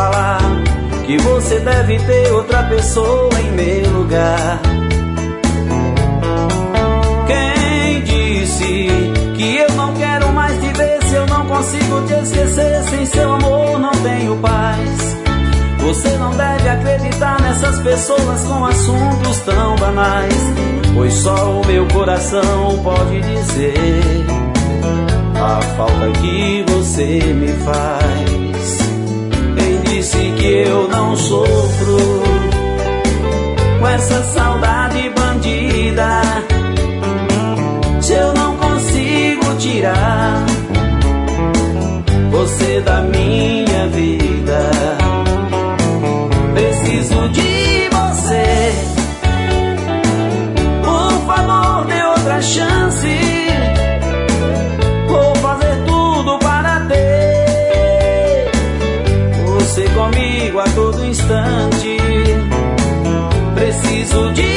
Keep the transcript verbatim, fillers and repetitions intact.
falar que você deve ter outra pessoa em meu lugar. Quem disse que eu não quero mais te ver? Se eu não consigo te esquecer, sem seu amor não tenho paz. Você não deve acreditar nessas pessoas com assuntos tão banais, pois só o meu coração pode dizer a falta que você me faz. Quem disse que eu não sofro com essa saudade bandida? Se eu não consigo tirar você da minha vida, preciso de você. Por favor, dê outra chance. Vou fazer tudo para ter você comigo a todo instante. Preciso de